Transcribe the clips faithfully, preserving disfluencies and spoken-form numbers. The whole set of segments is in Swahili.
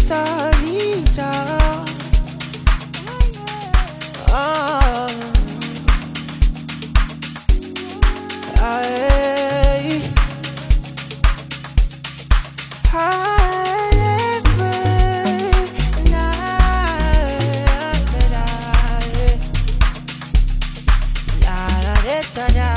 Rita, ah, ay, ay, na, la, la, da, da,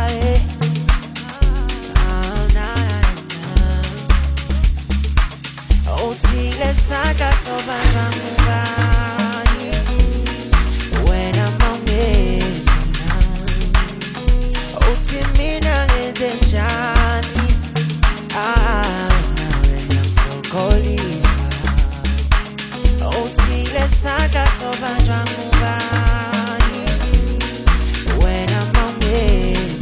Otile saca soba mubani when I'm on it. Otimina ngezenjani ah now I'm so colisa. Otile saca soba mubani when I'm on it.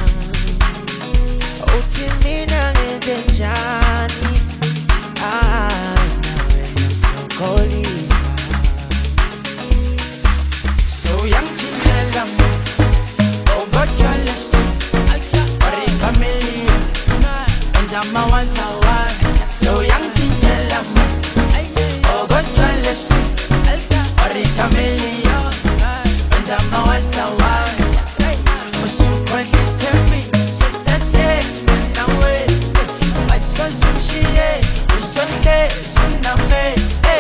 Otimina ngezenjani ah Colisa. So young Chinela, oh God, jealous. Ori familia, and Jama was a one. So young Chinela, oh God, jealous. Ori familia, and Jama was a one. So quite this to me, so say, and now wait. I saw some she, so stay, so now wait.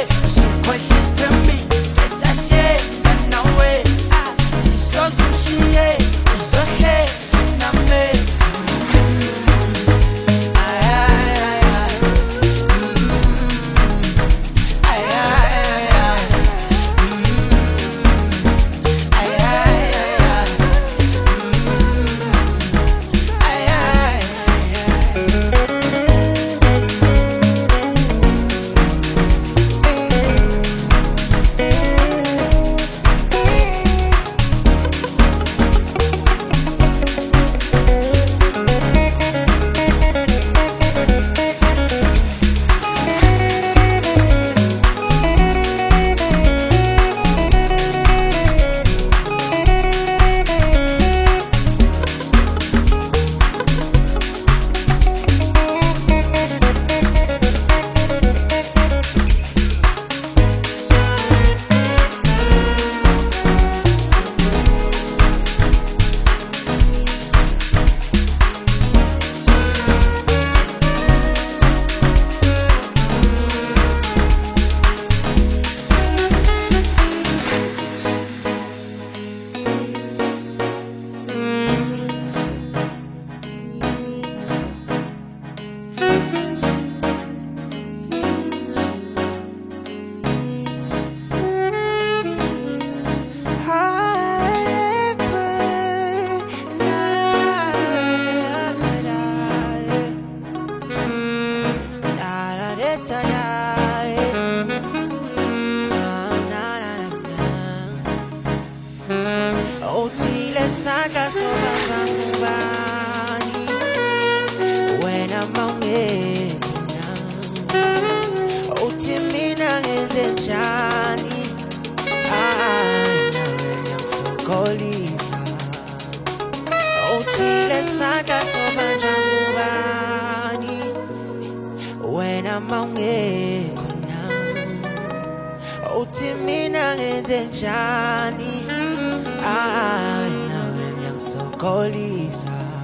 Otile saca soba mubani when I'm on it. Otimina ngezenjani ah now I'm so colisa. Otile saca soba mubani when I'm on it. Otimina ngezenjani ah now I'm so colisa.